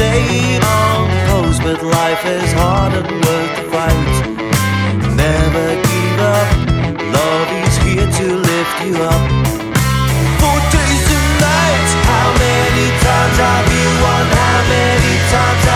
stay on post, but life is hard and worth the fight. Never give up, love is here to lift you up. 4 days and nights, how many times have you won? How many times